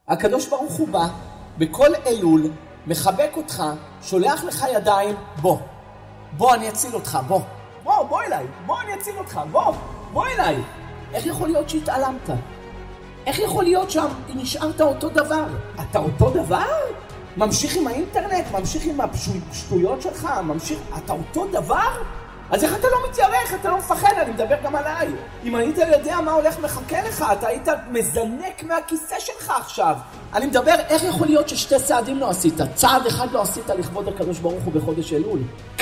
הקדוש ברוך הוא בא, בכל אלול, מחבק אותך, שולח לך ידיים, בוא אני אציל אותך, בוא אליי, בוא אני אציל אותך, בוא אליי. איך יכול להיות שהתעלמת? איך יכול להיות שנשארת אותו דבר? אתה אותו דבר? ממשיך עם האינטרנט, ממשיך עם השטויות שלך, אתה אותו דבר? אז איך אתה לא מתיירך, אתה לא מפחד, אני מדבר גם עליי. אם היית יודע מה הולך מחכה לך, אתה היית מזנק מהכיסא שלך עכשיו. אני מדבר, איך יכול להיות ששתי צעדים לא עשית? צעד אחד לא עשית לכבוד הקדוש ברוך הוא בחודש אלול.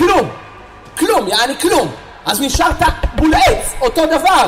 כלום, יעני כלום. אז נשארת בול עץ, אותו דבר.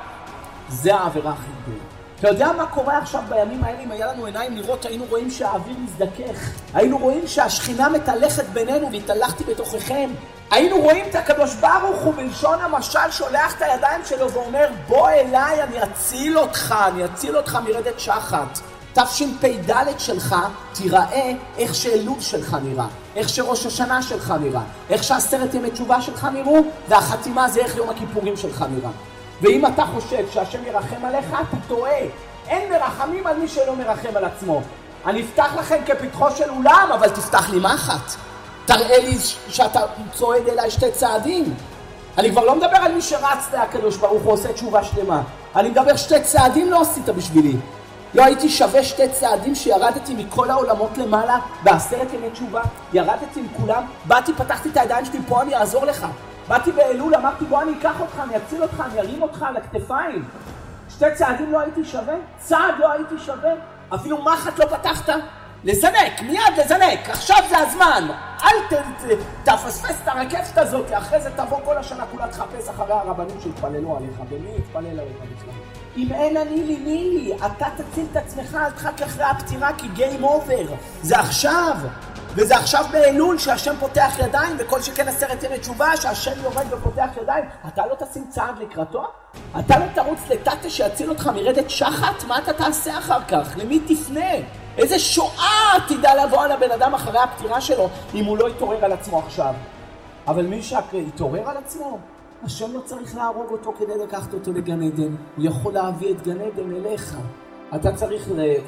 זה העבירה הכי גדולה. אתה יודע מה קורה עכשיו בימים האלה? אם היה לנו עיניים לראות, היינו רואים שהאוויר מזדכך. היינו רואים שהשכינה מתהלכת בינינו והתהלכתי בתוככם. היינו רואים את הקדוש ברוך הוא בלשון המשל שולח את הידיים שלו ואומר בוא אליי, אני אציל אותך מרדת שחת. תשפ"ד שלך תיראה איך שאלול שלך נראה, איך שראש השנה שלך נראה, איך שעשרת ימי תשובה שלך נראו, והחתימה זה איך יום הכיפורים שלך נראה. ואם אתה חושב שהשם ירחם עליך, אתה טועה. אין מרחמים על מי שלא מרחם על עצמו. אני אפתח לכם כפתחו של אולם, אבל תפתח לי מחט. תראה לי שאתה צועד אליי שתי צעדים. אני כבר לא מדבר על מי שרץ להקדוש ברוך הוא עושה תשובה שלמה. אני מדבר שתי צעדים לא עשית בשבילי. לא הייתי שווה שתי צעדים שירדתי מכל העולמות למעלה בעשרת ימי תשובה. ירדתי עם כולם, באתי, פתחתי את הידיים שלי, פה אני אעזור לך. באתי באלול, אמרתי בוא אני אקח אותך, אני אציל אותך, אני ארים אותך על הכתפיים. שתי צעדים לא הייתי שווה, צעד לא הייתי שווה, אפילו מחט לא פתחת. לזנק, מיד לזנק, עכשיו זה הזמן. אל תפספס את הרכבת הזאת, אחרי זה תבוא כל השנה כולה תחפש אחרי הרבנים שהתפללו עליך. ומי יתפלל עליך בכלל? אם אין אני לי, מי לי? אתה תציל את עצמך, אל תחכה אחרי הפטירה כי גיים אובר. זה עכשיו. וזה עכשיו באלול שהשם פותח ידיים, וכל שכן עשרת ימי תשובה שהשם יורד ופותח ידיים. אתה לא תשים צעד לקראתו? אתה לא תרוץ לטאטה שיציל אותך מרדת שחת? מה אתה תעשה אחר כך? למי תפנה? איזה שואה תדע לבוא על הבן אדם אחרי הפטירה שלו אם הוא לא יתעורר על עצמו עכשיו. אבל מי שיתעורר על עצמו, השם לא צריך להרוג אותו כדי לקחת אותו לגן עדן. הוא יכול להביא את גן עדן אליך. אתה צריך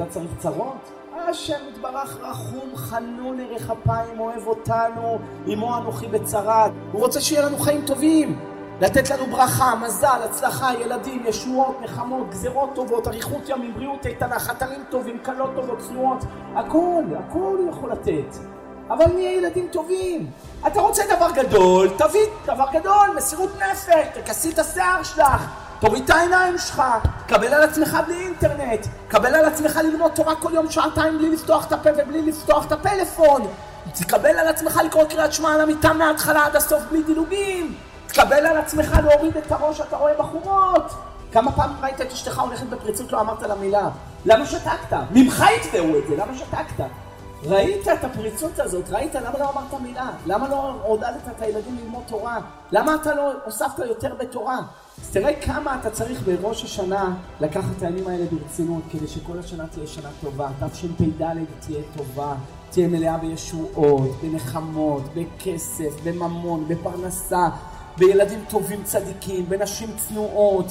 צרות? השם יתברך רחום, חנון, ירח אפיים, אוהב אותנו, עמו אנוכי בצרת. הוא רוצה שיהיה לנו חיים טובים, לתת לנו ברכה, מזל, הצלחה, ילדים, ישועות, נחמות, גזירות טובות, אריכות ימים, בריאות איתנה, חתנים טובים, קלות טובות, צנועות. הכל הוא יכול לתת. אבל נהיה ילדים טובים. אתה רוצה דבר גדול, תביא דבר גדול, מסירות נפש, תכסי את השיער שלך. תוריד את העיניים שלך, קבל על עצמך בלי אינטרנט, קבל על עצמך ללמוד תורה כל יום שעתיים בלי לפתוח את הפה ובלי לפתוח את הפלאפון, תקבל על עצמך לקרוא קריאת שמע על המיטה מההתחלה עד הסוף בלי דילוגים, תקבל על עצמך להוריד את הראש אתה רואה בחורות. כמה פעם ראית את אשתך הולכת בפריצות לא אמרת לה מילה? למה שתקת? ממך יתבעו את זה, למה שתקת? ראית את הפריצות הזאת, ראית למה לא אמרת מילה? למה לא עודדת את הילדים ללמוד תורה? למה אתה לא הוספת יותר בתורה? אז תראה כמה אתה צריך בראש השנה לקחת את הימים האלה ברצינות כדי שכל השנה תהיה שנה טובה. תשפ"ד תהיה טובה, תהיה מלאה בישועות, בנחמות, בכסף, בממון, בפרנסה, בילדים טובים צדיקים, בנשים צנועות,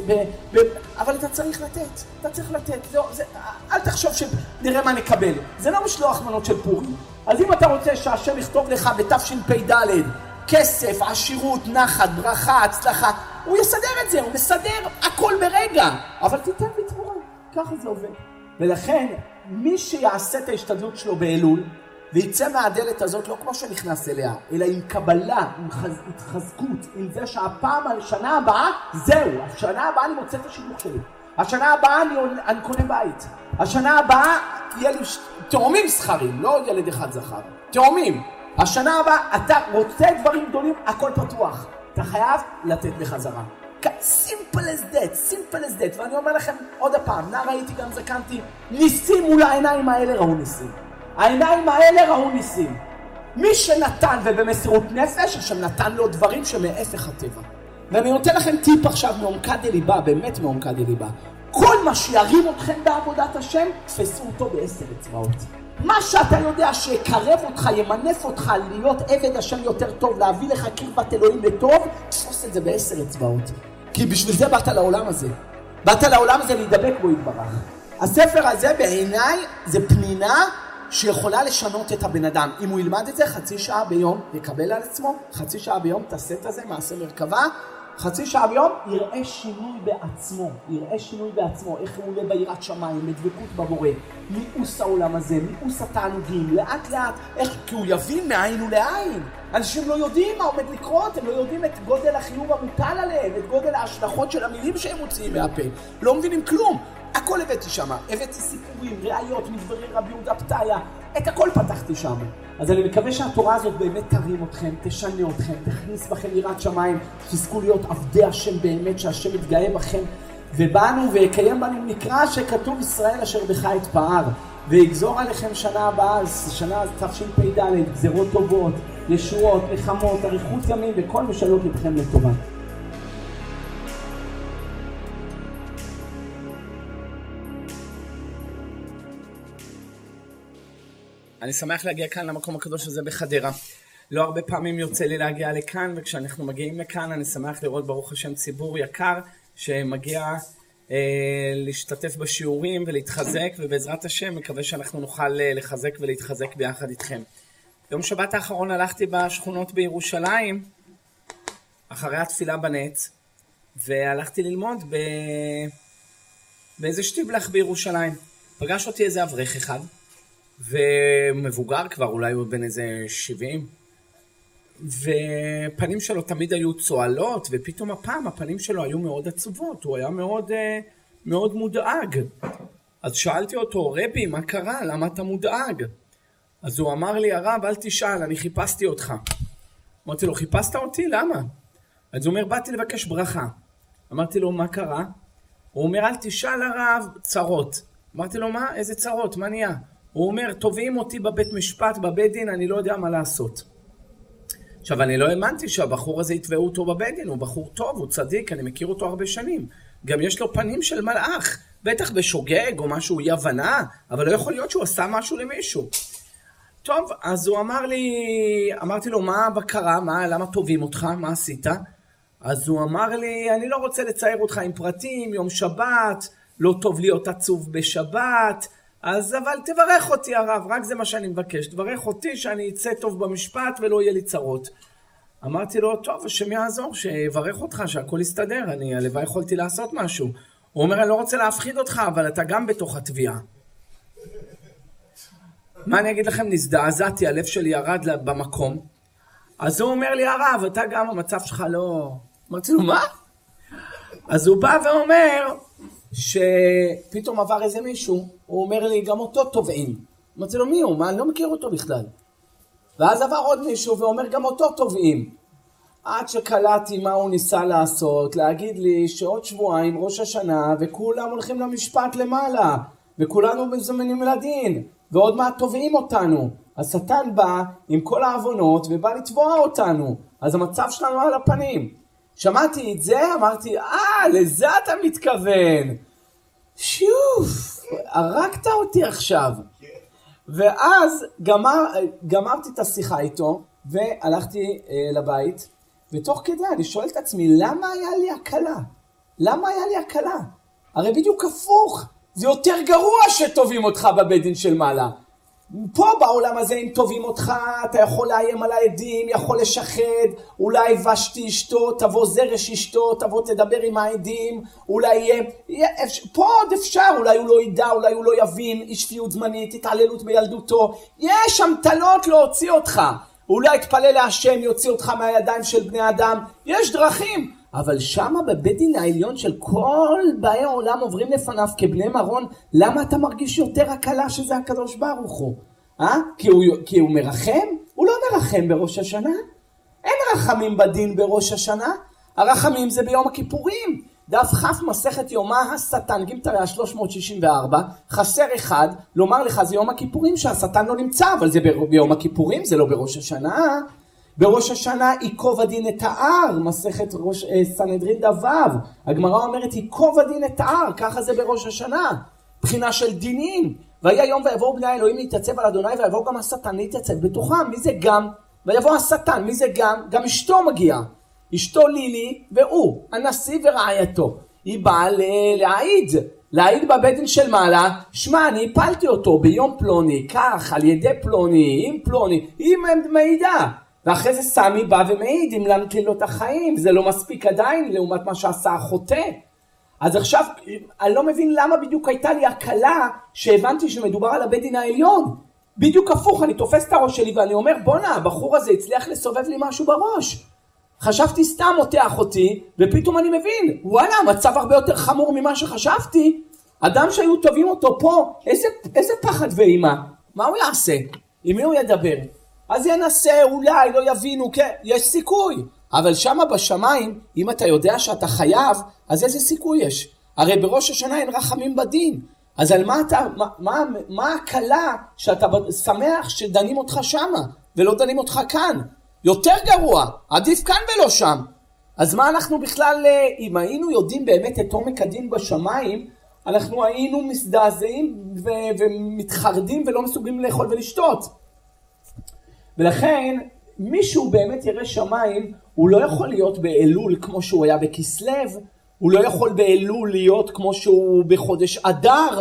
אבל אתה צריך לתת, אל תחשוב שנראה מה נקבל, זה לא משלוח מנות של פורים. אז אם אתה רוצה שהשם יכתוב לך בתשפ"ד כסף, עשירות, נחת, ברכה, הצלחה, הוא יסדר את זה, הוא מסדר הכל ברגע, אבל תיתן בתמורה, ככה זה עובד. ולכן מי שיעשה את ההשתדלות שלו באלול ויצא מהדלת הזאת לא כמו שנכנס אליה, אלא עם קבלה, עם התחזקות, עם זה שהפעם על שנה הבאה, זהו, השנה הבאה אני מוצא את השידוך שלי. השנה הבאה אני קונה בית. השנה הבאה יהיה לי תאומים זכרים, לא ילד אחד זכר. תאומים. השנה הבאה אתה רוצה דברים גדולים, הכל פתוח. אתה חייב לתת בחזרה. simple as that. ואני אומר לכם עוד הפעם, נער הייתי גם זקנתי, ניסים מול העיניים האלה ראו ניסים. העיניים האלה ראו ניסים. מי שנתן ובמסירות נפש, השם נתן לו דברים שמהפך הטבע. ואני נותן לכם טיפ עכשיו מעומקא דליבה, באמת מעומקא דליבה. כל מה שירים אתכם בעבודת השם, תפסו אותו ב10 אצבעות. מה שאתה יודע שיקרב אותך, ימנף אותך להיות עבד השם יותר טוב, להביא לך קרבת אלוהים לטוב, תפוס את זה ב10 אצבעות. כי בשביל זה באת לעולם הזה. באת לעולם הזה להידבק בו יתברך. הספר הזה בעיניי זה פנינה שיכולה לשנות את הבן אדם. אם הוא ילמד את זה חצי שעה ביום, יקבל על עצמו, חצי שעה ביום, תעשה את זה, מעשה מרכבה, חצי שעה ביום, יראה שינוי בעצמו, איך הוא עולה ביראת שמיים, מדבקות בבורא, מיאוס העולם הזה, מיאוס התענוגים, לאט לאט, כי הוא יבין מעין ולעין. אנשים לא יודעים מה עומד לקרות, הם לא יודעים את גודל החיוב המוטל עליהם, את גודל ההשלכות של המילים שהם מוציאים מהפה, לא מבינים כלום. הכל הבאתי שם, הבאתי סיפורים, ראיות, מדברי רבי יהודה פתאיה, את הכל פתחתי שם. אז אני מקווה שהתורה הזאת באמת תרים אתכם, תשנה אתכם, תכניס בכם יראת שמיים, תזכו להיות עבדי השם באמת, שהשם יתגאה בכם, ובאנו ויקיים בנו מקרא שכתוב ישראל אשר בך יתפאר, ויגזור עליכם שנה הבאה, שנה תשפ"ד, גזרות טובות, ישועות, נחמות, אריכות ימים, וכל משלות אתכם לטובה. אני שמח להגיע כאן למקום הקדוש הזה בחדרה. לא הרבה פעמים יוצא לי להגיע לכאן, וכשאנחנו מגיעים לכאן אני שמח לראות ברוך השם ציבור יקר שמגיע להשתתף בשיעורים ולהתחזק, ובעזרת השם מקווה שאנחנו נוכל לחזק ולהתחזק ביחד איתכם. יום שבת האחרון הלכתי בשכונות בירושלים אחרי התפילה בנץ, והלכתי ללמוד באיזה שטיבלח בירושלים. פגש אותי איזה אברך אחד, ומבוגר כבר, אולי הוא בן איזה 70, ופנים שלו תמיד היו צועלות, ופתאום הפעם הפנים שלו היו מאוד עצובות, הוא היה מאוד מודאג. אז שאלתי אותו, רבי, מה קרה? למה אתה מודאג? אז הוא אמר לי, הרב, אל תשאל, אני חיפשתי אותך. אמרתי לו, חיפשת אותי? למה? אז הוא אומר, באתי לבקש ברכה. אמרתי לו, מה קרה? הוא אומר, אל תשאל הרב, צרות. אמרתי לו, מה? איזה צרות? מה נהיה? הוא אומר, תובעים אותי בבית משפט, בבית דין, אני לא יודע מה לעשות. עכשיו, אני לא האמנתי שהבחור הזה יתבעו אותו בבית דין, הוא בחור טוב, הוא צדיק, אני מכיר אותו הרבה שנים. גם יש לו פנים של מלאך, בטח בשוגג או משהו אי הבנה, אבל לא יכול להיות שהוא עשה משהו למישהו. טוב, אז הוא אמר לי, אמרתי לו, מה קרה? למה תובעים אותך? מה עשית? אז הוא אמר לי, אני לא רוצה לצייר אותך עם פרטים, יום שבת, לא טוב להיות עצוב בשבת, אז אבל תברך אותי הרב, רק זה מה שאני מבקש, תברך אותי שאני אצא טוב במשפט ולא יהיה לי צרות. אמרתי לו, טוב, השם יעזור, שיברך אותך, שהכל יסתדר, אני הלוואי יכולתי לעשות משהו. הוא אומר, אני לא רוצה להפחיד אותך, אבל אתה גם בתוך התביעה. מה אני אגיד לכם, נזדעזעתי, הלב שלי ירד במקום. אז הוא אומר לי, הרב, אתה גם המצב שלך לא... אמרתי לו, מה? אז הוא בא ואומר שפתאום עבר איזה מישהו, הוא אומר לי, גם אותו תובעים. אמרתי לו, מי הוא? מה? אני לא מכיר אותו בכלל. ואז עבר עוד מישהו ואומר, גם אותו תובעים. עד שקלטתי מה הוא ניסה לעשות, להגיד לי שעוד שבועיים ראש השנה, וכולם הולכים למשפט למעלה, וכולנו מזומנים לדין, ועוד מעט תובעים אותנו. השטן בא עם כל העוונות ובא לתבוע אותנו, אז המצב שלנו על הפנים. שמעתי את זה, אמרתי, לזה אתה מתכוון. שוף, הרגת אותי עכשיו. ואז גמרתי את השיחה איתו, והלכתי לבית, ותוך כדי אני שואל את עצמי, למה היה לי הקלה? למה היה לי הקלה? הרי בדיוק הפוך, זה יותר גרוע שטובים אותך בבית דין של מעלה. פה בעולם הזה אם טובים אותך, אתה יכול לאיים על העדים, יכול לשחד, אולי ושתי אשתו, תבוא זרש אשתו, תבוא תדבר עם העדים, אולי פה עוד אפשר, אולי הוא לא ידע, אולי הוא לא יבין, אי שפיות זמנית, התעללות בילדותו, יש המטלות להוציא אותך, אולי תפלל להשם, יוציא אותך מהידיים של בני אדם, יש דרכים, אבל שמה בבית דין העליון של כל באי העולם עוברים לפניו כבני מרון, למה אתה מרגיש יותר הקלה שזה הקדוש ברוך הוא? כי הוא מרחם? הוא לא מרחם בראש השנה. אין רחמים בדין בראש השנה. הרחמים זה ביום הכיפורים. דף כ' מסכת יומא השטן, גימטריה 364, חסר אחד, לומר לך זה יום הכיפורים שהשטן לא נמצא, אבל זה ביום הכיפורים, זה לא בראש השנה. בראש השנה ייקוב הדין את ההר, מסכת סנהדרין דף ו', הגמרא אומרת ייקוב הדין את ההר, ככה זה בראש השנה, בחינה של דינים. והיה יום ויבואו בני האלוהים להתייצב על אדוני, ויבוא גם השטן להתייצב בתוכם. מי זה גם? ויבוא השטן, מי זה גם? גם אשתו מגיעה, אשתו לילי והוא, הנשיא ורעייתו. היא באה להעיד, להעיד בבית דין של מעלה, שמע, אני הפלתי אותו ביום פלוני, כך, על ידי פלוני, עם פלוני, עם מעידה. ואחרי זה סמי בא ומעיד, אם למתי לו את החיים, זה לא מספיק עדיין לעומת מה שעשה החוטא. אז עכשיו, אני לא מבין למה בדיוק הייתה לי הקלה שהבנתי שמדובר על הבית דין העליון. בדיוק הפוך, אני תופס את הראש שלי ואני אומר, בונה, הבחור הזה הצליח לסובב לי משהו בראש. חשבתי סתם מותח אותי, ופתאום אני מבין, וואלה, המצב הרבה יותר חמור ממה שחשבתי. אדם שהיו טובים אותו פה, איזה פחד ואימה. מה הוא יעשה? עם מי הוא ידבר? אז ינסה, אולי, לא יבינו, כן, יש סיכוי. אבל שמה בשמיים, אם אתה יודע שאתה חייב, אז איזה סיכוי יש? הרי בראש השנה אין רחמים בדין. אז על מה הקלה שאתה שמח שדנים אותך שמה, ולא דנים אותך כאן? יותר גרוע, עדיף כאן ולא שם. אז מה אנחנו בכלל, אם היינו יודעים באמת את עומק הדין בשמיים, אנחנו היינו מזדעזעים ומתחרדים ולא מסוגלים לאכול ולשתות. ולכן, מישהו באמת ירא שמיים, הוא לא יכול להיות באלול כמו שהוא היה בכסלב, הוא לא יכול באלול להיות כמו שהוא בחודש אדר.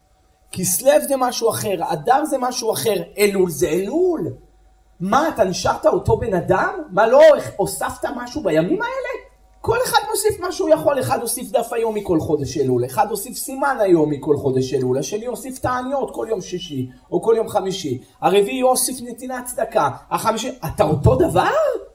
כסלב זה משהו אחר, אדר זה משהו אחר, אלול זה אלול. מה, אתה נשארת אותו בן אדם? מה, לא הוספת משהו בימים האלה? כל אחד מוסיף מה שהוא יכול, אחד הוסיף דף היום מכל חודש אלול, אחד הוסיף סימן היום מכל חודש אלול, השני הוסיף תעניות כל יום שישי או כל יום חמישי, הרביעי הוסיף נתינת צדקה, החמישי, אתה אותו דבר?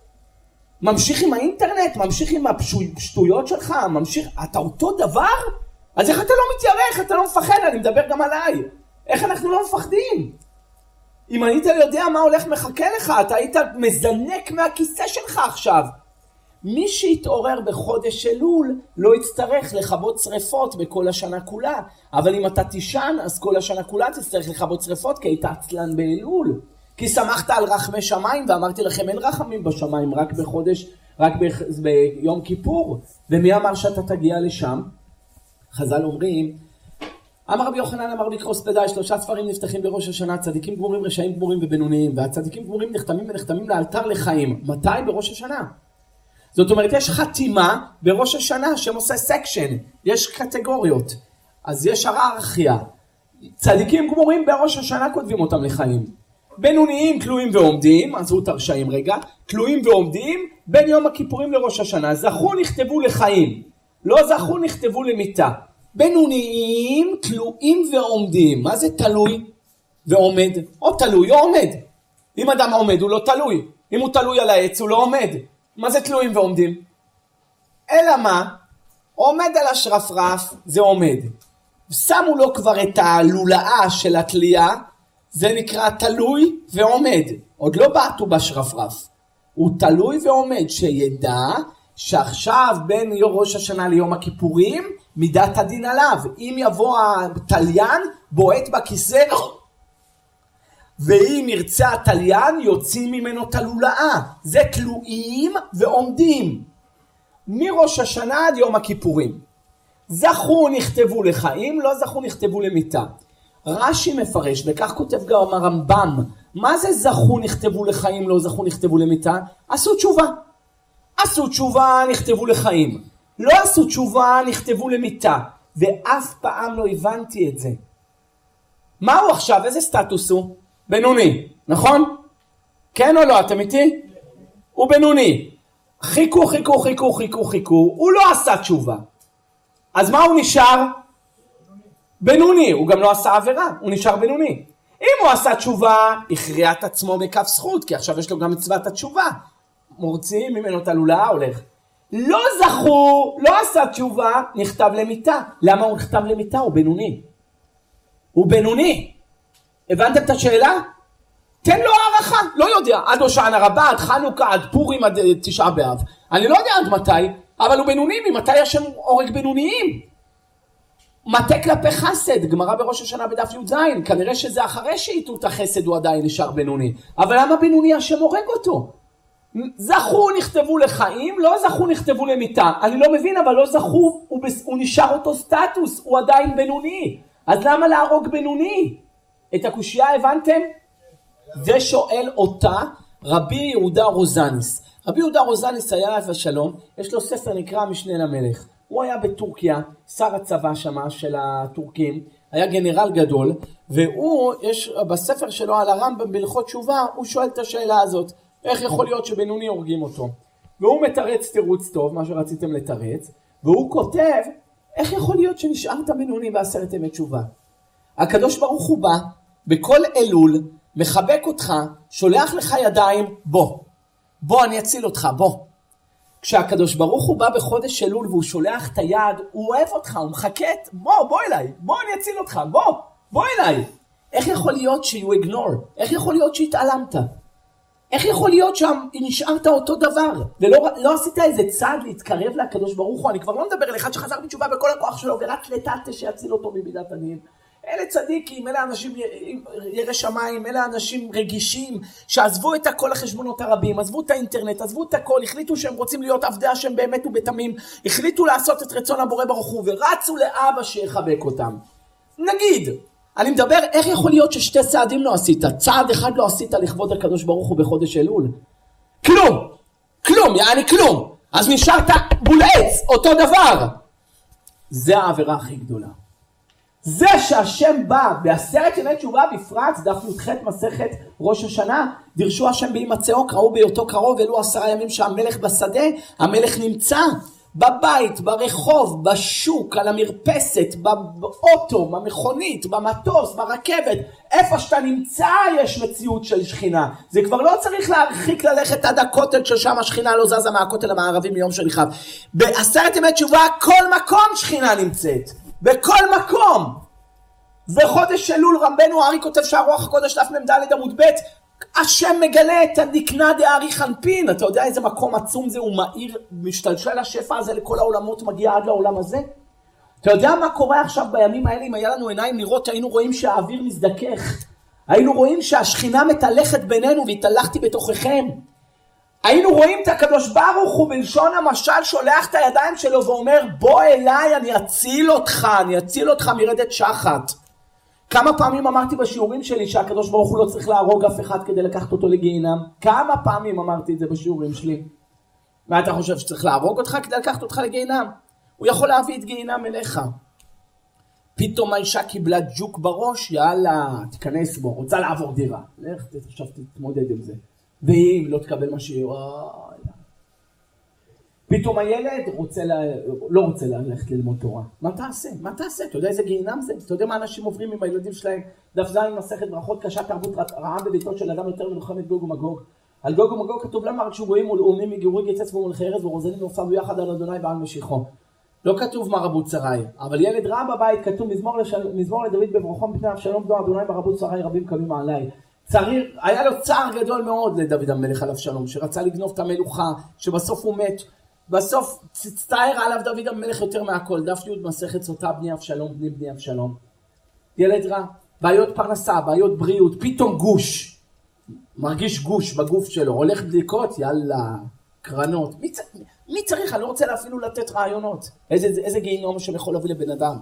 ממשיך עם האינטרנט, ממשיך עם השטויות שלך, ממשיך, אתה אותו דבר? אז איך אתה לא מתיירא, איך אתה לא מפחד? אני מדבר גם עליי. איך אנחנו לא מפחדים? אם היית יודע מה הולך מחכה לך, אתה היית מזנק מהכיסא שלך עכשיו. מי שהתעורר בחודש אלול לא יצטרך לכבות שריפות בכל השנה כולה. אבל אם אתה תישן, אז כל השנה כולה תצטרך לכבות שריפות, כי היית עצלן באלול. כי שמחת על רחמי שמיים, ואמרתי לכם, אין רחמים בשמיים, רק בחודש, ביום כיפור. ומי אמר שאתה תגיע לשם? חז"ל אומרים, אמר רבי יוחנן, אמר רבי קרוספדאי, 3 ספרים נפתחים בראש השנה, צדיקים גמורים, רשעים גמורים ובינוניים, והצדיקים גמורים נחתמים לאלתר לחיים. מתי? בראש השנה. זאת אומרת, יש חתימה בראש השנה שעושה סקשן, יש קטגוריות, אז יש הררכיה. צדיקים גמורים בראש השנה כותבים אותם לחיים. בינוניים, תלויים ועומדים, עזבו את הרשעים רגע, תלויים ועומדים, בין יום הכיפורים לראש השנה. זכו נכתבו לחיים, לא זכו נכתבו למיטה. בינוניים, תלויים ועומדים. מה זה תלוי ועומד? או תלוי או עומד. אם אדם עומד הוא לא תלוי, אם הוא תלוי על העץ הוא לא עומד. מה זה תלויים ועומדים? אלא מה? עומד על השרפרף, זה עומד. שמו לו כבר את הלולאה של התלייה, זה נקרא תלוי ועומד. עוד לא בעטו בשרפרף. הוא תלוי ועומד, שידע שעכשיו בין ראש השנה ליום הכיפורים, מידת הדין עליו. אם יבוא התליין, בועט בכיסא, ואם ירצה התליין, יוצאים ממנו תלולאה. זה תלויים ועומדים. מראש השנה עד יום הכיפורים. זכו נכתבו לחיים, לא זכו נכתבו למיטה. רש"י מפרש, וכך כותב גם הרמב"ם, מה זה זכו נכתבו לחיים, לא זכו נכתבו למיטה? עשו תשובה. עשו תשובה, נכתבו לחיים. לא עשו תשובה, נכתבו למיטה. ואף פעם לא הבנתי את זה. מה הוא עכשיו? איזה סטטוס הוא? בינוני, נכון? כן או לא? אתם איתי? הוא בינוני. חיכו, הוא לא עשה תשובה. אז מה הוא נשאר? בינוני. הוא גם לא עשה עבירה, הוא נשאר בינוני. אם הוא עשה תשובה, הכריע את עצמו מכף זכות, כי עכשיו יש לו גם מצוות התשובה. מורצים ממנו את הלולאה, הולך. לא זכו, לא עשה תשובה, נכתב למיטה. למה הוא נכתב למיטה? הוא בינוני. הוא בינוני. הבנתם את השאלה? תן לו הערכה, לא יודע, עד הושענא רבה, עד חנוכה, עד פורים, עד 9 באב. אני לא יודע עד מתי, אבל הוא בינוני, ממתי השם הורג בינוניים? מטה כלפי חסד, גמרא בראש השנה בדף י"ז, כנראה שזה אחרי שהיטו את החסד הוא עדיין נשאר בינוני. אבל למה בינוני השם הורג אותו? זכו נכתבו לחיים, לא זכו נכתבו למיטה. אני לא מבין, אבל לא זכו, הוא נשאר אותו סטטוס, הוא עדיין בינוני. אז למה להרוג בינוני? את הקושייה הבנתם? זה שואל אותה רבי יהודה רוזניס. רבי יהודה רוזניס היה עליו השלום, יש לו ספר נקרא משנה למלך. הוא היה בטורקיה, שר הצבא שמה של הטורקים, היה גנרל גדול, והוא, יש בספר שלו על הרמב"ם בהלכות תשובה, הוא שואל את השאלה הזאת, איך יכול להיות שבינוני הורגים אותו? והוא מתרץ תירוץ טוב, מה שרציתם לתרץ, והוא כותב, איך יכול להיות שנשארת בינוני בעשרת ימי תשובה? הקדוש ברוך הוא בא, בכל אלול, מחבק אותך, שולח לך ידיים, בוא אני אציל אותך, בוא. כשהקדוש ברוך הוא בא בחודש אלול והוא שולח את היד, הוא אוהב אותך, הוא מחכה, בוא אליי, בוא אני אציל אותך, בוא אליי. איך יכול להיות שהוא ignore? איך יכול להיות שהתעלמת? איך יכול להיות שנשארת אותו דבר? ולא עשית איזה צעד להתקרב לקדוש ברוך הוא? אני כבר לא מדבר על אחד שחזר בתשובה בכל הכוח שלו ורק לטאטה שיציל אותו ממידת הדין. אלה צדיקים, אלה אנשים ירא שמיים, אלה אנשים רגישים, שעזבו את כל החשבונות הרבים, עזבו את האינטרנט, עזבו את הכל, החליטו שהם רוצים להיות עבדי השם באמת ובתמים, החליטו לעשות את רצון הבורא ברוך הוא, ורצו לאבא שיחבק אותם. נגיד, אני מדבר, איך יכול להיות ששתי צעדים לא עשית? צעד אחד לא עשית לכבוד הקדוש ברוך הוא בחודש אלול? כלום, יעני כלום. אז נשארת בולעץ, אותו דבר. זה העבירה הכי גדולה. זה שהשם בא בעשרת ימי תשובה בפרט, דף י"ח מסכת ראש השנה, דרשו השם בהימצאו, קראו בהיותו קרוב, אלו 10 ימים שהמלך בשדה, המלך נמצא בבית, ברחוב, בשוק, על המרפסת, באוטו, במכונית, במטוס, ברכבת, איפה שאתה נמצא יש מציאות של שכינה. זה כבר לא צריך להרחיק ללכת עד הכותל ששם השכינה לא זזה מהכותל המערבי מיום שליחיו. בעשרת ימי תשובה כל מקום שכינה נמצאת. בכל מקום. וחודש אלול רבנו הארי כותב שהרוח הקודש דף מ"ד עמוד ב' השם מגלה את הדקנה דארי חנפין. אתה יודע איזה מקום עצום זה, הוא מאיר, משתלשל השפע הזה לכל העולמות, מגיע עד לעולם הזה. אתה יודע מה קורה עכשיו בימים האלה? אם היה לנו עיניים לראות, היינו רואים שהאוויר מזדכך, היינו רואים שהשכינה מתהלכת בינינו והתהלכתי בתוככם. היינו רואים את הקדוש ברוך הוא בלשון המשל שולח את הידיים שלו ואומר בוא אליי, אני אציל אותך מרדת שחת. כמה פעמים אמרתי בשיעורים שלי שהקדוש ברוך הוא לא צריך להרוג אף אחד כדי לקחת אותו לגיהינם? כמה פעמים אמרתי את זה בשיעורים שלי? מה אתה חושב, שצריך להרוג אותך כדי לקחת אותך לגיהינם? הוא יכול להביא את גיהינם אליך. פתאום האישה קיבלה ג'וק בראש, יאללה, תיכנס בו, רוצה לעבור דירה. לך עכשיו תתמודד עם זה. ואם לא תקבל מה שהיא, פתאום הילד לא רוצה ללכת ללמוד תורה. מה תעשה? אתה יודע איזה גיהינם זה? אתה יודע מה אנשים עוברים עם הילדים שלהם? דף ז' מסכת ברכות קשה, תרבות רעה בביתו של אדם יותר מלחמת גוג ומגוג. על גוג ומגוג כתוב למה רק שוגויים ולאומים מגירורים יצץ ומולכי ארץ ורוזנים נופם ביחד על אדוני בעל משיחו. לא כתוב מה רבו צרי, אבל ילד רע בבית כתוב מזמור לדוד בברכו מפני אבשלום בנו אדוני ברבו צרי רבים קמים עליי. היה לו צער גדול מאוד לדוד המלך על אבשלום, שרצה לגנוב את המלוכה, שבסוף הוא מת. בסוף צטער עליו דוד המלך יותר מהכל. דף י' מסכת סוטה בני אבשלום. ילד רע, בעיות פרנסה, בעיות בריאות, פתאום גוש. מרגיש גוש בגוף שלו, הולך בדיקות, יאללה, קרנות. מי צריך? אני לא רוצה אפילו לתת רעיונות. איזה גיהינום שיכול להביא לבן אדם.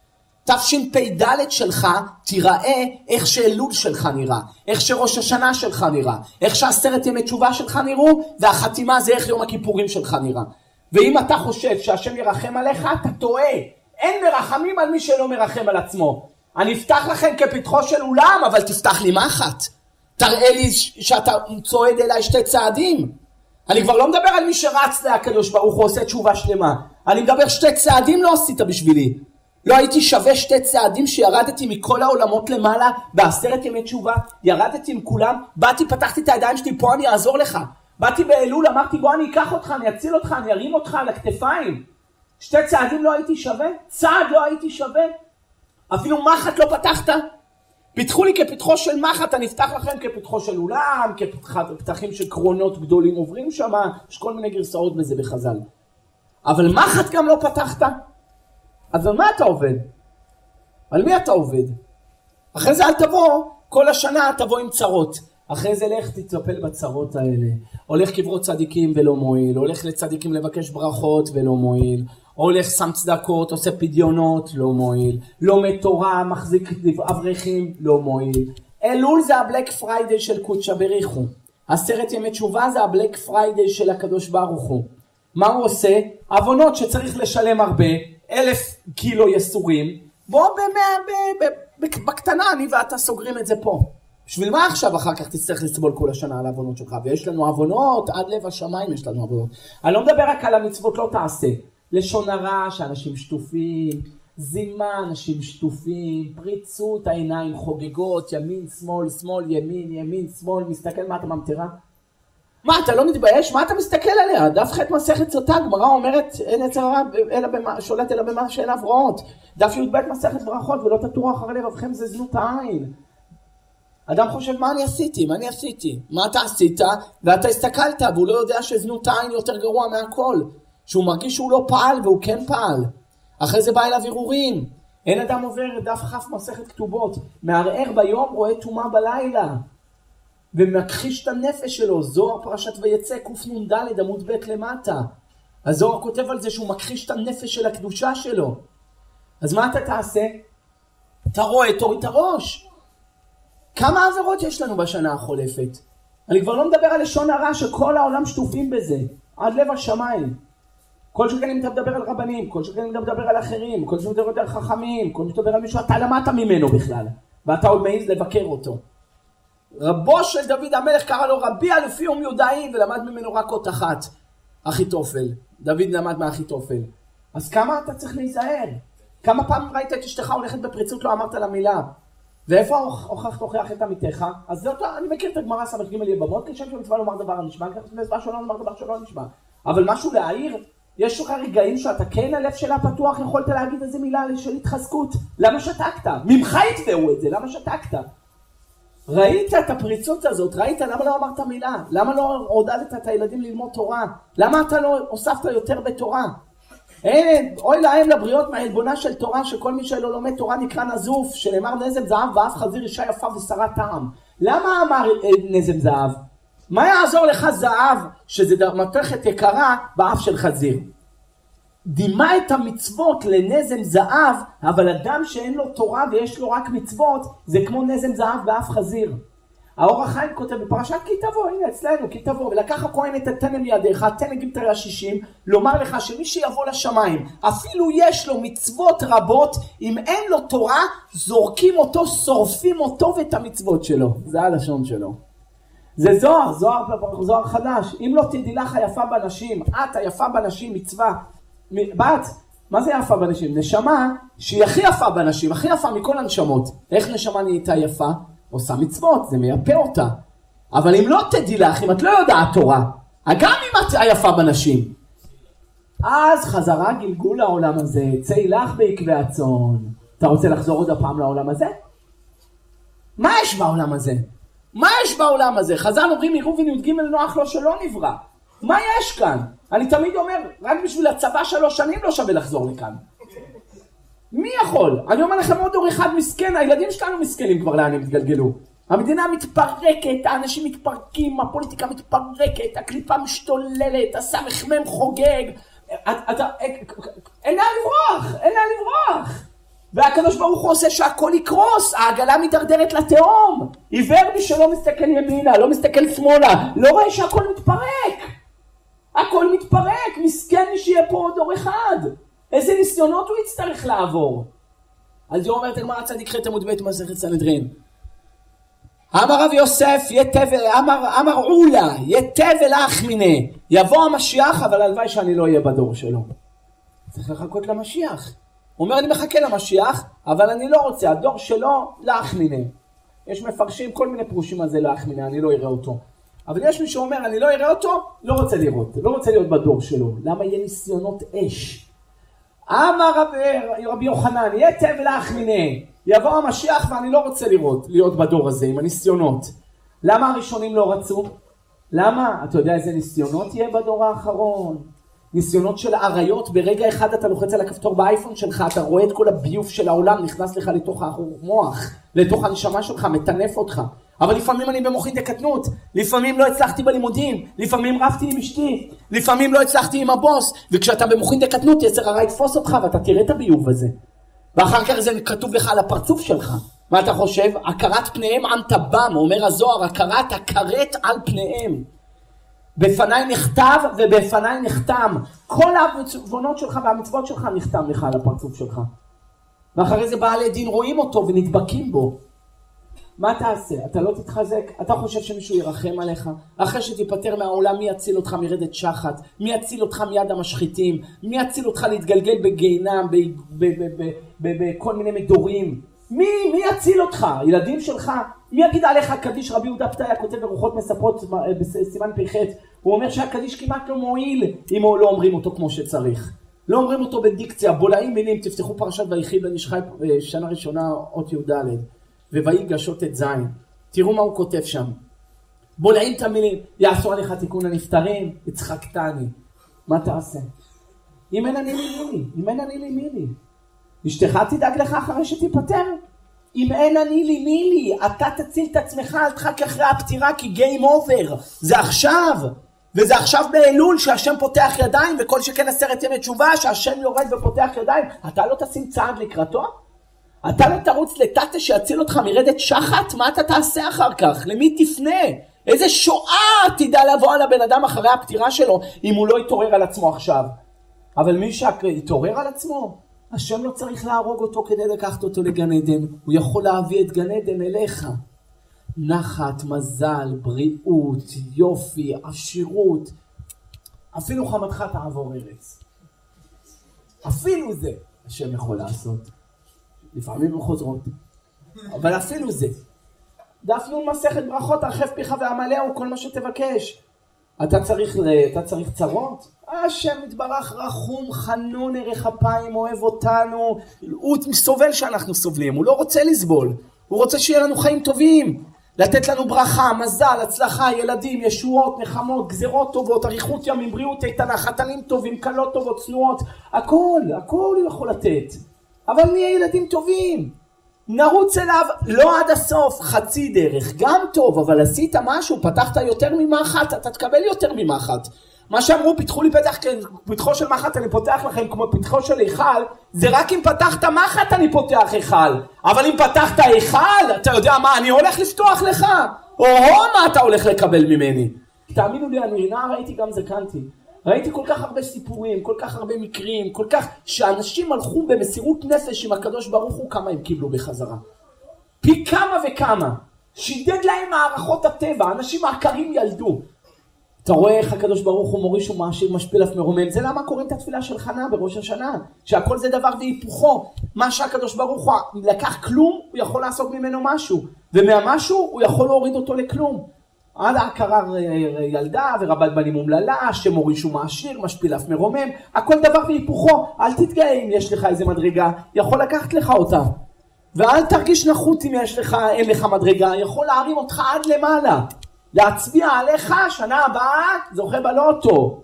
תשפ"ד שלך תיראה איך שאלול שלך נראה, איך שראש השנה שלך נראה, איך שעשרת ימי תשובה שלך נראו, והחתימה זה איך יום הכיפורים שלך נראה. ואם אתה חושב שהשם ירחם עליך, אתה טועה. אין מרחמים על מי שלא מרחם על עצמו. אני אפתח לכם כפתחו של אולם, אבל תפתח לי מחט. תראה לי שאתה צועד אליי 2 צעדים. אני כבר לא מדבר על מי שרץ לקדוש ברוך הוא עושה תשובה שלמה. אני מדבר 2 צעדים לא עשית בשבילי. לא הייתי שווה 2 צעדים שירדתי מכל העולמות למעלה בעשרת ימי תשובה, ירדתי עם כולם, באתי, פתחתי את הידיים שלי, פה אני אעזור לך. באתי באלול, אמרתי בוא אני אקח אותך, אני אציל אותך, אני ארים אותך על הכתפיים. 2 צעדים לא הייתי שווה, צעד לא הייתי שווה, אפילו מחט לא פתחת. פיתחו לי כפתחו של מחט, אני אפתח לכם כפתחו של אולם, כפתחים של קרונות גדולים עוברים שם, יש כל מיני גרסאות בזה בחז"ל. אבל מחט גם לא פתחת. אז על מה אתה עובד? על מי אתה עובד? אחרי זה אל תבוא, כל השנה תבוא עם צרות. אחרי זה לך תטפל בצרות האלה. הולך קברות צדיקים ולא מועיל, הולך לצדיקים לבקש ברכות ולא מועיל, הולך שם צדקות, עושה פדיונות, לא מועיל, לומד תורה, מחזיק אברכים, לא מועיל. אלול זה הבלק פריידי של קודשא בריך הוא. 10 ימי תשובה זה הבלק פריידי של הקדוש ברוך הוא. מה הוא עושה? עוונות שצריך לשלם הרבה, 1,000 קילו יסורים, בוא בקטנה אני ואתה סוגרים את זה פה. בשביל מה עכשיו אחר כך תצטרך לסבול כל השנה על העוונות שלך? ויש לנו עוונות, עד לב השמיים יש לנו עוונות. אני לא מדבר רק על המצוות לא תעשה. לשון הרע שאנשים שטופים, זימה אנשים שטופים, פריצות העיניים חוגגות, ימין, שמאל, שמאל, ימין, ימין, שמאל, מסתכל מה אתה ממטרה? מה אתה לא מתבייש? מה אתה מסתכל עליה? דף ח' מסכת סוטה, גמרא אומרת אין יצר הרע שולט אלא במה שאליו רואות. דף י"ב מסכת ברכות ולא תטורו אחרי לבבכם זה זנות העין. אדם חושב מה אני עשיתי? מה אני עשיתי? מה אתה עשית? ואתה הסתכלת והוא לא יודע שזנות העין יותר גרוע מהכל. שהוא מרגיש שהוא לא פעל והוא כן פעל. אחרי זה בא אליו ערעורים. אין אדם עובר דף כ' מסכת כתובות. מערער ביום רואה טומאה בלילה. ומכחיש את הנפש שלו. זוהר פרשת ויצא קנ"ד עמוד ב' למטה. הזוהר כותב על זה שהוא מכחיש את הנפש של הקדושה שלו. אז מה אתה תעשה? אתה רואה תוריד את הראש. כמה עבירות יש לנו בשנה החולפת? אני כבר לא מדבר על לשון הרע שכל העולם שטופים בזה. עד לב השמיים. כל שכן אם אתה מדבר על רבנים, כל שכן אם אתה מדבר על אחרים, כל שכן אם אתה מדבר על חכמים, כל שכן אם אתה מדבר על מישהו, אתה למדת ממנו בכלל. ואתה עוד מעיז לבקר אותו. רבו של דוד המלך קרא לו רבי אלופי ומיודעי, ולמד ממנו רק אות אחת. אחיתופל. דוד למד מאחיתופל. אז כמה אתה צריך להיזהר? כמה פעמים ראית את אשתך הולכת בפריצות לא אמרת לה מילה? ואיפה הוכח תוכיח את עמיתך? אז זה אותו, אני מכיר את הגמרא סמ"ג יבמות, כשם שמצווה לומר דבר הנשמע, ככה מצווה שלא לומר דבר שלא נשמע. אבל משהו להעיר, יש לך רגעים שאתה כן הלב שלה פתוח, יכולת להגיד איזה מילה של התחזקות. למה שתקת? ממך יתבעו את זה, למה שתקת? ראית את הפריצות הזאת, ראית למה לא אמרת מילה? למה לא עודדת את הילדים ללמוד תורה? למה אתה לא הוספת יותר בתורה? אוי להם לבריות מהעלבונה של תורה, שכל מי שלא לומד תורה נקרא נזוף, שנאמר נזם זהב ואף חזיר אישה יפה ושרת טעם. למה אמר נזם זהב? מה יעזור לך זהב שזה מתכת יקרה באף של חזיר? דימה את המצוות לנזם זהב, אבל אדם שאין לו תורה ויש לו רק מצוות, זה כמו נזם זהב באף חזיר. האור החיים כותב בפרשת כי תבוא, הנה אצלנו כי תבוא, ולקח הכהן את התנא מידיך, תנא גימטריה 60, לומר לך שמי שיבוא לשמיים, אפילו יש לו מצוות רבות, אם אין לו תורה, זורקים אותו, שורפים אותו ואת המצוות שלו. זה הלשון שלו. זה זוהר חדש. אם לא תדעי לך היפה בנשים, את היפה בנשים מצווה. בת, מה זה יפה בנשים? נשמה שהיא הכי יפה בנשים, הכי יפה מכל הנשמות. איך נשמה נהייתה יפה? עושה מצוות, זה מייפה אותה. אבל אם לא תדעי לך, אם את לא יודעת תורה, גם אם את היפה בנשים, אז חזרה גלגול לעולם הזה, צאי לך בעקבי הצאן. אתה רוצה לחזור עוד הפעם לעולם הזה? מה יש בעולם הזה? מה יש בעולם הזה? חז"ל אומרים עירובין י"ג נוח לו שלא נברא. מה יש כאן? אני תמיד אומר, רק בשביל הצבא 3 שנים לא שווה לחזור לכאן. מי יכול? אני אומר לכם עוד דור אחד מסכן, הילדים שלנו מסכנים כבר לאן הם התגלגלו. המדינה מתפרקת, האנשים מתפרקים, הפוליטיקה מתפרקת, הקליפה משתוללת, הסמ"ם חוגג. אין לה לברוח. והקדוש ברוך הוא עושה שהכל יקרוס, העגלה מתדרדרת לתהום. עיוור מי שלא מסתכל ימינה, לא מסתכל שמאלה, לא רואה שהכל מתפרק. הכל מתפרק, מסכן מי שיהיה פה עוד דור אחד. איזה ניסיונות הוא יצטרך לעבור. אז זה אומרת הגמרא צדיק ח' עמוד ב' מסכת סנהדרין. אמר רב יוסף, אמר עולה, יתב אלך מיני. יבוא המשיח, אבל הלוואי שאני לא אהיה בדור שלו. צריך לחכות למשיח. הוא אומר, אני מחכה למשיח, אבל אני לא רוצה, הדור שלו לאח מיני. יש מפרשים כל מיני פרושים על זה לאח מיני, אני לא אראה אותו. אבל יש מי שאומר, אני לא אראה אותו, לא רוצה לראות. לא רוצה להיות בדור שלו. למה יהיה ניסיונות אש? אמר רבי יוחנן, יתב לאח מיני. יבוא המשיח ואני לא רוצה להיות בדור הזה עם הניסיונות. למה הראשונים לא רצו? למה? אתה יודע איזה ניסיונות יהיה בדור האחרון? ניסיונות של עריות, ברגע אחד אתה לוחץ על הכפתור באייפון שלך, אתה רואה את כל הביוף של העולם נכנס לך לתוך המוח, לתוך הנשמה שלך, מטנף אותך. אבל לפעמים אני במוחין דקטנות, לפעמים לא הצלחתי בלימודים, לפעמים רבתי עם אשתי, לפעמים לא הצלחתי עם הבוס, וכשאתה במוחין דקטנות יצר הרע יתפוס אותך ואתה תראה את הביוב הזה. ואחר כך זה כתוב לך על הפרצוף שלך. מה אתה חושב? הכרת פניהם עם טבם, אומר הזוהר, הכרת על פניהם. בפניי נכתב ובפניי נחתם. כל העוונות שלך והמצוות שלך נחתם לך על הפרצוף שלך. ואחרי זה בעלי דין רואים אותו ונדבקים בו. מה תעשה? אתה לא תתחזק? אתה חושב שמישהו ירחם עליך? אחרי שתיפטר מהעולם, מי יציל אותך מרדת שחת? מי יציל אותך מיד המשחיתים? מי יציל אותך להתגלגל בגיהנם, בכל מיני מדורים? מי יציל אותך? ילדים שלך? מי יגיד עליך קדיש? רבי יהודה פתאי כותב ברוחות מספרות בסימן פ"ח, הוא אומר שהקדיש כמעט לא מועיל אם לא אומרים אותו כמו שצריך. לא אומרים אותו בדיקציה, בולעים מילים, תפתחו פרשת ויחי בן איש חי, שנה ראשונה אות י"ד. וויגש אות ז'. תראו מה הוא כותב שם. בולעים את המילים, יעשו עליך תיקון הנפטרים, הצחקתני. מה תעשה? אם אין אני לי, אם אין אני לי מילי. אשתך תדאג לך אחרי שתיפטר? אם אין אני לי מילי, אתה תציל את עצמך, אל תחכה אחרי הפטירה, כי גיים אובר. זה עכשיו. וזה עכשיו באלול שהשם פותח ידיים, וכל שכן 10 ימי תשובה, שהשם יורד ופותח ידיים. אתה לא תשים צעד לקראתו? אתה לא תרוץ לטאטה שיציל אותך מרדת שחת? מה אתה תעשה אחר כך? למי תפנה? איזה שואה תדע לבוא על הבן אדם אחרי הפטירה שלו, אם הוא לא יתעורר על עצמו עכשיו. אבל מי שיתעורר על עצמו, השם לא צריך להרוג אותו כדי לקחת אותו לגן עדן. הוא יכול להביא את גן עדן אליך. נחת, מזל, בריאות, יופי, עשירות. אפילו חמתך תעבור ארץ. אפילו זה השם יכול לעשות. לפעמים לא חוזרות. אבל אפילו זה. דף נ' מסכת ברכות, הרחב פיך ועמלהו, כל מה שתבקש. אתה צריך צרות? השם יתברך רחום, חנון, ערך אפיים, אוהב אותנו. הוא סובל שאנחנו סובלים, הוא לא רוצה לסבול. הוא רוצה שיהיה לנו חיים טובים. לתת לנו ברכה, מזל, הצלחה, ילדים, ישועות, נחמות, גזירות טובות, אריכות ימים, בריאות איתנה, חתנים טובים, קלות טובות, צנועות. הכל הוא יכול לתת. אבל נהיה ילדים טובים. נרוץ אליו לא עד הסוף, חצי דרך, גם טוב, אבל עשית משהו, פתחת יותר ממחט, אתה תקבל יותר ממחט. מה שאמרו, פתחו לי פתחו של מחט אני פותח לכם כמו פתחו של היכל, זה רק אם פתחת מחט אני פותח היכל. אבל אם פתחת היכל, אתה יודע מה, אני הולך לפתוח לך. או מה אתה הולך לקבל ממני. תאמינו לי, אני נער ראיתי גם זקנתי. ראיתי כל כך הרבה סיפורים, כל כך הרבה מקרים, כל כך שאנשים הלכו במסירות נפש עם הקדוש ברוך הוא, כמה הם קיבלו בחזרה. פי כמה וכמה. שידד להם מערכות הטבע, אנשים העקרים ילדו. אתה רואה איך הקדוש ברוך הוא מוריש ומעשיר משפיל אף מרומם. זה למה קוראים את התפילה של חנה בראש השנה. שהכל זה דבר והיפוכו. מה שהקדוש ברוך הוא לקח כלום, הוא יכול לעשות ממנו משהו. ומהמשהו הוא יכול להוריד אותו לכלום. עד ההכרה ילדה ורבת בנים אומללה, שמוריש ומעשיר, משפיל אף מרומם. הכל דבר והיפוכו. אל תתגאה אם יש לך איזה מדרגה, יכול לקחת לך אותה. ואל תרגיש נחות אם אין לך מדרגה, יכול להרים אותך עד למעלה. להצביע עליך, שנה הבאה זוכה בלוטו.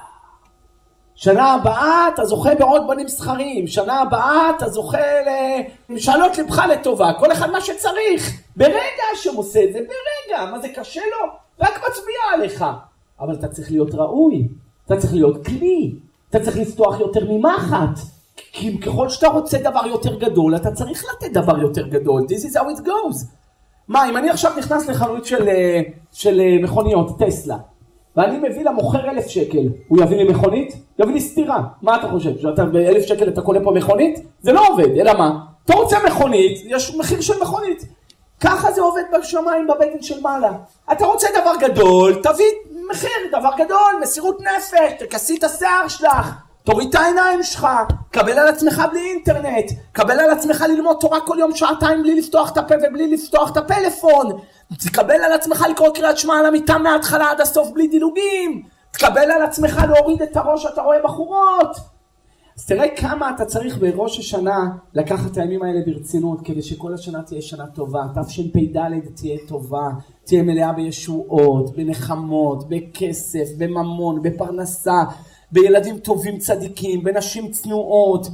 שנה הבאה אתה זוכה בעוד בנים סחרים. שנה הבאה אתה זוכה למשאלות לבך לטובה. כל אחד מה שצריך. ברגע השם עושה את זה, ברגע. מה זה קשה לו? רק מצביע עליך. אבל אתה צריך להיות ראוי. אתה צריך להיות כלי. אתה צריך לפתוח יותר ממחט. כי ככל שאתה רוצה דבר יותר גדול, אתה צריך לתת דבר יותר גדול. This is how it goes. מה, אם אני עכשיו נכנס לחנות של מכוניות, טסלה, ואני מביא למוכר 1,000 שקל, הוא יביא לי מכונית? יביא לי סתירה. מה אתה חושב? שאתה ב1,000 שקל אתה קונה פה מכונית? זה לא עובד, אלא מה? אתה רוצה מכונית, יש מחיר של מכונית. ככה זה עובד בשמיים בבטן של מעלה. אתה רוצה דבר גדול, תביא מחיר, דבר גדול, מסירות נפש, תכסי את השיער שלך. תוריד את העיניים שלך, קבל על עצמך בלי אינטרנט, קבל על עצמך ללמוד תורה כל יום 2 שעות בלי לפתוח את הפה ובלי לפתוח את הפלאפון, תקבל על עצמך לקרוא קריאת שמע על המיטה מההתחלה עד הסוף בלי דילוגים, תקבל על עצמך להוריד את הראש, אתה רואה בחורות. אז תראה כמה אתה צריך בראש השנה לקחת את הימים האלה ברצינות, כדי שכל השנה תהיה שנה טובה, תשפ"ד תהיה טובה, תהיה מלאה בישועות, בנחמות, בכסף, בממון, בפרנסה, בילדים טובים צדיקים, בנשים צנועות,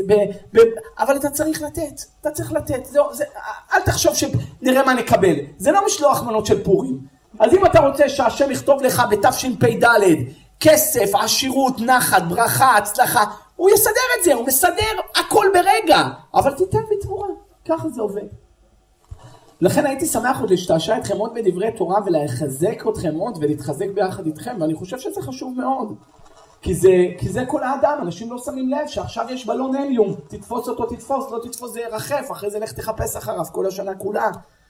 אבל אתה צריך לתת, אתה צריך לתת, אל תחשוב שנראה מה נקבל, זה לא משלוח מנות של פורים. אז אם אתה רוצה שהשם יכתוב לך בתשפ"ד, כסף, עשירות, נחת, ברכה, הצלחה, הוא יסדר את זה, הוא מסדר הכל ברגע, אבל תיתן בתמורה, ככה זה עובד. לכן הייתי שמח עוד להשתעשע אתכם עוד בדברי תורה ולחזק אתכם עוד ולהתחזק ביחד איתכם, ואני חושב שזה חשוב מאוד. כי זה כל האדם, אנשים לא שמים לב שעכשיו יש בלון הליום, תתפוס אותו, תתפוס, לא תתפוס זה ירחף, אחרי זה לך תחפש אחריו כל השנה כולה.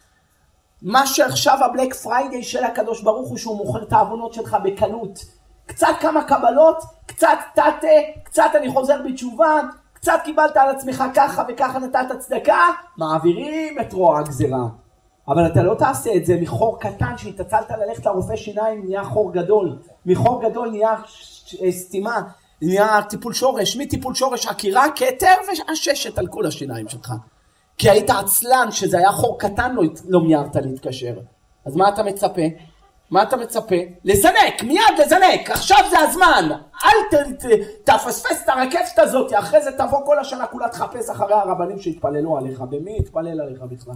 מה שעכשיו הבלק פריידי של הקדוש ברוך הוא שהוא מוכר את העוונות שלך בקלות. קצת כמה קבלות, קצת תתה, קצת אני חוזר בתשובה, קצת קיבלת על עצמך ככה וככה נתת צדקה, מעבירים את רוע הגזירה. אבל אתה לא תעשה את זה מחור קטן שהתעצלת ללכת לרופא שיניים, נהיה חור גדול. מחור גדול נהיה סתימה, נהיה טיפול שורש, מטיפול שורש עקירה, כתר והששת על כל השיניים שלך. כי היית עצלן שזה היה חור קטן לא מיירת להתקשר. אז מה אתה מצפה? מה אתה מצפה? לזנק, מיד לזנק, עכשיו זה הזמן. אל תפספס את הרכבת הזאת, אחרי זה תבוא כל השנה כולה תחפש אחרי הרבנים שהתפללו עליך. במי התפלל עליך בכלל?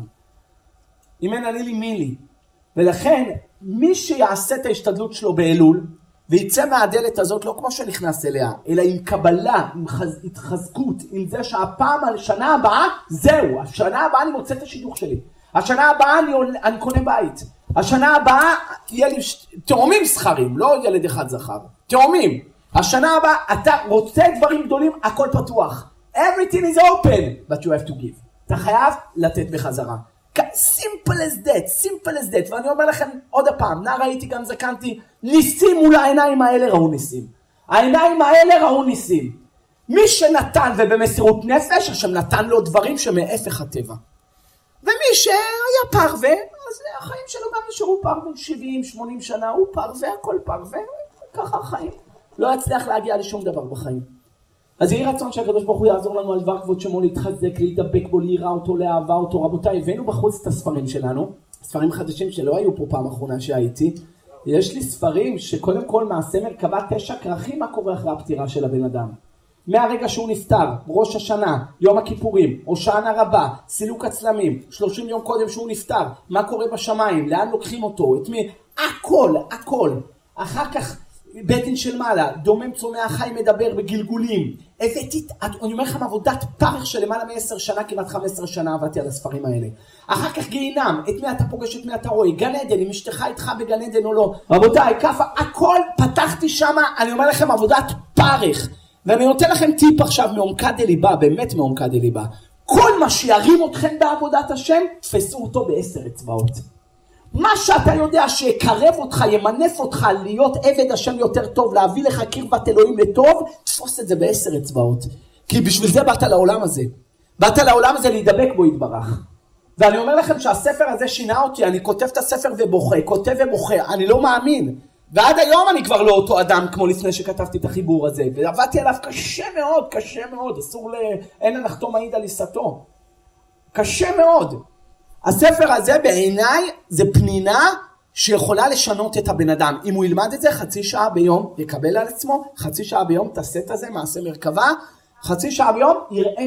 אם אין אני לי מי לי. ולכן מי שיעשה את ההשתדלות שלו באלול, ויצא מהדלת הזאת לא כמו שנכנס אליה, אלא עם קבלה, עם התחזקות, עם זה שהפעם על שנה הבאה, זהו, השנה הבאה אני מוצא את השידוך שלי. השנה הבאה אני קונה בית. השנה הבאה יהיה לי תאומים זכרים, לא ילד אחד זכר. תאומים. השנה הבאה אתה רוצה דברים גדולים, הכל פתוח. Everything is open, but you have to give. אתה חייב לתת בחזרה. simple as that, ואני אומר לכם עוד הפעם, נער הייתי גם זקנתי, ניסים מול העיניים האלה ראו ניסים. העיניים האלה ראו ניסים. מי שנתן ובמסירות נפש, השם נתן לו דברים שמהפך הטבע. ומי שהיה פרווה, אז החיים שלו גם נשארו פרווה, 70-80 שנה, הוא פרווה, הכל פרווה, ככה החיים. לא יצליח להגיע לשום דבר בחיים. אז יהי רצון שהקדוש ברוך הוא יעזור לנו על דבר כבוד שמו להתחזק, להידבק בו, להיראה אותו, לאהבה אותו. רבותיי, הבאנו בחוץ את הספרים שלנו, ספרים חדשים שלא היו פה פעם אחרונה שהייתי. יש לי ספרים שקודם כל מעשה מרכבה 9 כרכים מה קורה אחרי הפטירה של הבן אדם. מהרגע שהוא נפטר, ראש השנה, יום הכיפורים, הושענא רבה, סילוק הצלמים, 30 יום קודם שהוא נפטר, מה קורה בשמיים, לאן לוקחים אותו, את מי, הכל. אחר כך בית דין של מעלה, דומם צומח חי מדבר בגלגולים. הבאתי, אני אומר לכם עבודת פרך של למעלה מ10 שנה, כמעט 15 שנה עבדתי על הספרים האלה. אחר כך גיהינם, את מי אתה פוגש, את מי אתה רואה, גן עדן, אם אשתך איתך בגן עדן או לא. רבותיי, ככה, הכל פתחתי שם, אני אומר לכם עבודת פרך. ואני נותן לכם טיפ עכשיו מעומקה דליבה, באמת מעומקה דליבה. כל מה שירים אתכם בעבודת השם, תפסו אותו ב10 אצבעות. מה שאתה יודע שיקרב אותך, ימנף אותך להיות עבד השם יותר טוב, להביא לך קרבת אלוהים לטוב, תפוס את זה ב10 אצבעות. כי בשביל זה באת לעולם הזה. באת לעולם הזה להידבק בו יתברך. ואני אומר לכם שהספר הזה שינה אותי, אני כותב את הספר ובוכה, כותב ובוכה, אני לא מאמין. ועד היום אני כבר לא אותו אדם כמו לפני שכתבתי את החיבור הזה. ועבדתי עליו קשה מאוד, אסור אין לחתום מעיד על עיסתו. קשה מאוד. הספר הזה בעיניי זה פנינה שיכולה לשנות את הבן אדם. אם הוא ילמד את זה 0.5 שעה ביום, יקבל על עצמו 0.5 שעה ביום, תעשה את זה, מעשה מרכבה, 0.5 שעה ביום, יראה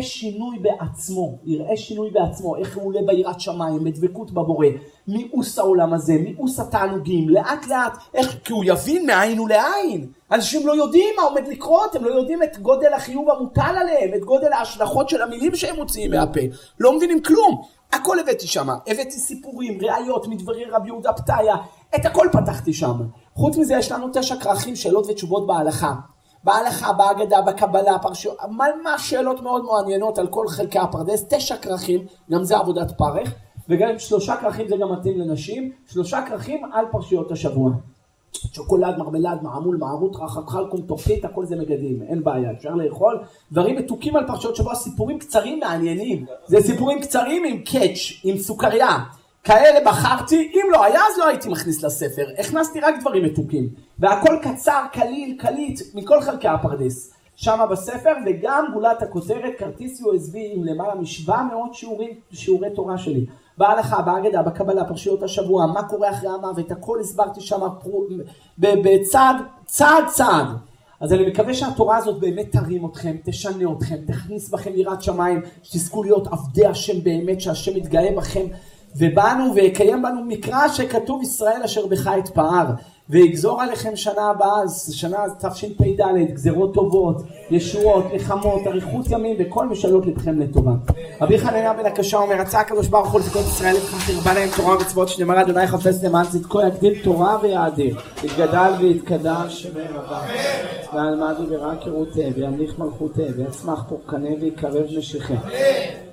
שינוי בעצמו, איך הוא עולה ביראת שמיים, בדבקות בבורא, מיאוס העולם הזה, מיאוס התענוגים, לאט לאט, כי הוא יבין מעין ולעין. אנשים לא יודעים מה עומד לקרות, הם לא יודעים את גודל החיוב המוטל עליהם, את גודל ההשלכות של המילים שהם מוציאים מהפה, לא מבינים כלום. הכל הבאתי שם, הבאתי סיפורים, ראיות, מדברי רבי יהודה פתאיה, את הכל פתחתי שם. חוץ מזה יש לנו 9 כרכים, שאלות ותשובות בהלכה. בהלכה, בהגדה, בקבלה, פרשיות, מה שאלות מאוד מעניינות על כל חלקי הפרדס, 9 כרכים, גם זה עבודת פרך, וגם 3 כרכים זה גם מתאים לנשים, 3 כרכים על פרשיות השבוע. שוקולד, מרמלד, מעמול, מערות, רחק, חלקום, תופית, הכל זה מגדים, אין בעיה, אפשר לאכול. דברים מתוקים על פרשיות שבוע, סיפורים קצרים מעניינים. זה סיפורים קצרים עם קאץ', עם סוכריה. כאלה בחרתי, אם לא היה אז לא הייתי מכניס לספר. הכנסתי רק דברים מתוקים. והכל קצר, קליל, קליט, מכל חלקי הפרדס. שמה בספר, וגם גולת הכותרת, כרטיס USB עם למעלה מ700 שיעורי תורה שלי. בהלכה, בהגדה, בקבלה, פרשיות השבוע, מה קורה אחרי המוות, הכל הסברתי שם צעד. אז אני מקווה שהתורה הזאת באמת תרים אתכם, תשנה אתכם, תכניס בכם יראת שמיים, שתזכו להיות עבדי השם באמת, שהשם יתגאה בכם, ובאנו ויקיים בנו מקרא שכתוב ישראל אשר בך אתפאר. ויגזור עליכם שנה הבאה, שנה תשפ"ד, גזרות טובות, ישועות, נחמות, אריכות ימים וכל משאלות לבכם לטובה. רבי חנניה בן הקשה אומר, רצה הקדוש ברוך הוא לזכות ישראל לבכם תרבה להם תורה ומצוות שנאמר אדוני חפץ למען צדקו יגדיל תורה ויאדיר, יתגדל ויתקדש שמי רבה ועלמד וברק ירותה וימליך מלכותה ויצמח פורקנה ויקרב משיחה